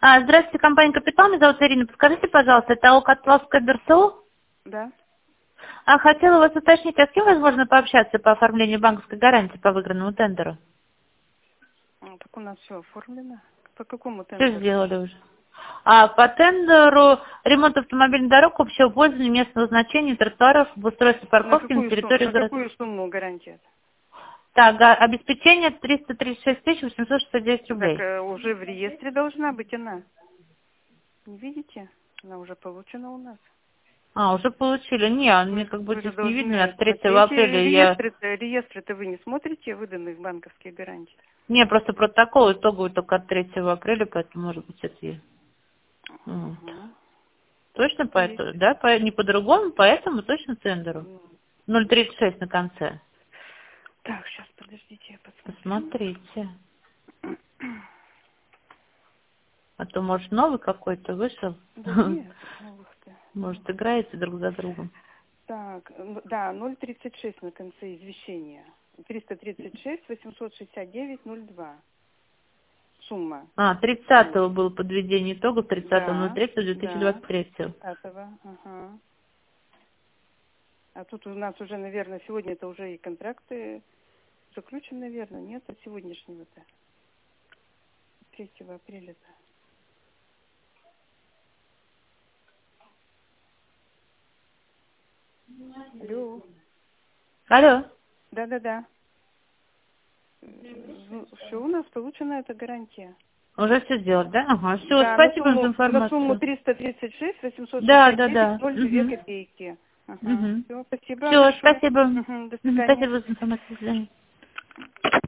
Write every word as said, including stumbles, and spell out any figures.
А, здравствуйте, компания «Капитал». Меня зовут Ирина. Подскажите, пожалуйста, это АО «Котловское БРСО»? Да. А, хотела вас уточнить, а с кем возможно пообщаться по оформлению банковской гарантии по выигранному тендеру? А, так у нас все оформлено. По какому Все тендеру? сделали уже. А, по тендеру ремонт автомобильных дорог общего пользования, местного значения, тротуаров, обустройство На парковки на какую сумму, территории на города. какую сумму гарантия? Так, а, обеспечение триста тридцать шесть тысяч восемьсот шестьдесят девять Так рублей. э, уже в реестре должна быть она. Не видите? Она уже получена у нас. А, уже получили. Не, мне Вы, как бы вы же здесь не видно, должны от третьего смотреть апреля я... реестры-то. Реестры-то вы не смотрите выданных банковских гарантий? Не, просто протокол итоговый только от третьего апреля, поэтому, может быть, это и... Вот. Угу. Точно по Есть. этому, да? По, не по-другому, поэтому точно тендеру. М. ноль тридцать шесть на конце. Так, сейчас подождите, я посмотрю. Посмотрите. А то, может, новый какой-то вышел. Да нет, новых-то. Может, играете друг за другом. Так, н- да, ноль тридцать шесть на конце извещения. триста тридцать шесть восемьсот шестьдесят девять ноль два. Сумма. А, тридцатого было подведение итогов, тридцатого ноль Да, третьего две тысячи да, двадцать третьего. тридцатого, ага. А тут у нас уже, наверное, сегодня это уже и контракты заключены, наверное, нет, от сегодняшнего-то, третьего апреля-то. Алло. Алло. Да-да-да. Все у нас получена эта гарантия. Уже все сделали, да? Ага, все, Да, на спасибо вам за сумму, на сумму информацию. триста тридцать шесть восемьсот Да, шестьдесят да, девять да. ноль две Угу. копейки. Ага. Угу. Все, спасибо Все, большое. спасибо. Мгм, до Мгм, свидания. спасибо за информацию. До свидания.